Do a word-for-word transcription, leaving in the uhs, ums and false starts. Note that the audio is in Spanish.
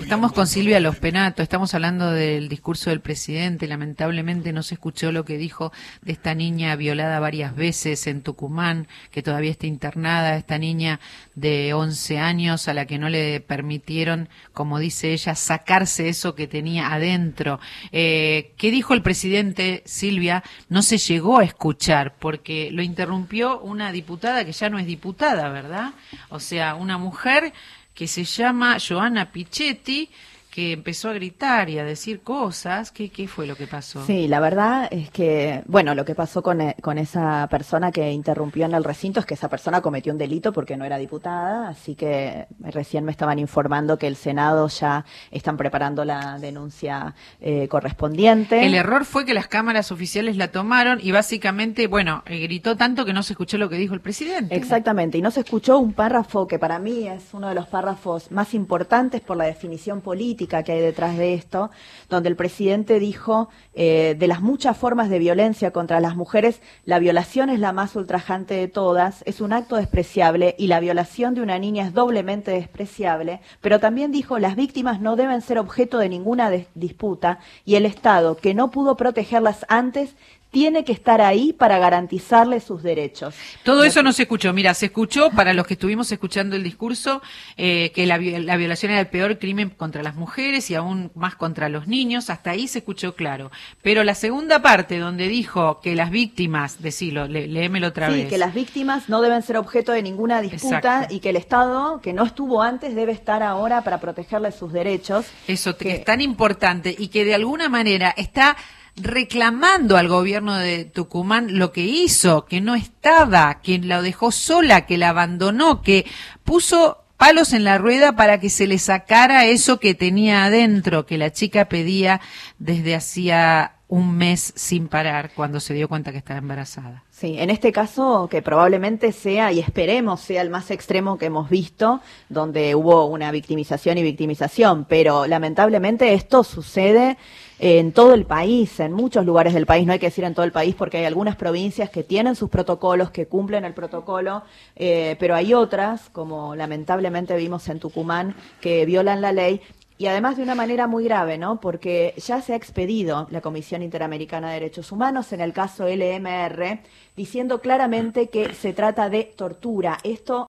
Estamos con Silvia Lospenato, estamos hablando del discurso del presidente. Lamentablemente no se escuchó lo que dijo de esta niña violada varias veces en Tucumán, que todavía está internada, esta niña de once años a la que no le permitieron, como dice ella, sacarse eso que tenía adentro. Eh, ¿Qué dijo el presidente, Silvia? No se llegó a escuchar porque lo interrumpió una diputada que ya no es diputada, ¿verdad? O sea, una mujer que se llama Joana Pichetti, que empezó a gritar y a decir cosas. ¿Qué, qué fue lo que pasó? Sí, la verdad es que, bueno, lo que pasó con, con esa persona que interrumpió en el recinto es que esa persona cometió un delito porque no era diputada, así que recién me estaban informando que el Senado ya están preparando la denuncia eh, correspondiente. El error fue que las cámaras oficiales la tomaron y básicamente, bueno, eh, gritó tanto que no se escuchó lo que dijo el presidente. Exactamente, y no se escuchó un párrafo que para mí es uno de los párrafos más importantes por la definición política que hay detrás de esto, donde el presidente dijo eh, de las muchas formas de violencia contra las mujeres, la violación es la más ultrajante de todas, es un acto despreciable y la violación de una niña es doblemente despreciable, pero también dijo las víctimas no deben ser objeto de ninguna de- disputa y el Estado, que no pudo protegerlas antes, tiene que estar ahí para garantizarle sus derechos. Todo eso no se escuchó. Mira, se escuchó, para los que estuvimos escuchando el discurso, eh, que la, vi- la violación era el peor crimen contra las mujeres y aún más contra los niños. Hasta ahí se escuchó claro. Pero la segunda parte, donde dijo que las víctimas, decilo, lé, léemelo otra Sí, vez. que las víctimas no deben ser objeto de ninguna disputa. Exacto. Y que el Estado, que no estuvo antes, debe estar ahora para protegerle sus derechos. Eso, que que es tan importante y que de alguna manera está reclamando al gobierno de Tucumán lo que hizo, que no estaba, que la dejó sola, que la abandonó, que puso palos en la rueda para que se le sacara eso que tenía adentro, que la chica pedía desde hacía un mes sin parar cuando se dio cuenta que estaba embarazada. Sí, en este caso que probablemente sea, y esperemos sea el más extremo que hemos visto, donde hubo una victimización y victimización, pero lamentablemente esto sucede en todo el país, en muchos lugares del país, no hay que decir en todo el país porque hay algunas provincias que tienen sus protocolos, que cumplen el protocolo, eh, pero hay otras, como lamentablemente vimos en Tucumán, que violan la ley. Y además de una manera muy grave, ¿no? Porque ya se ha expedido la Comisión Interamericana de Derechos Humanos en el caso L M R, diciendo claramente que se trata de tortura. Esto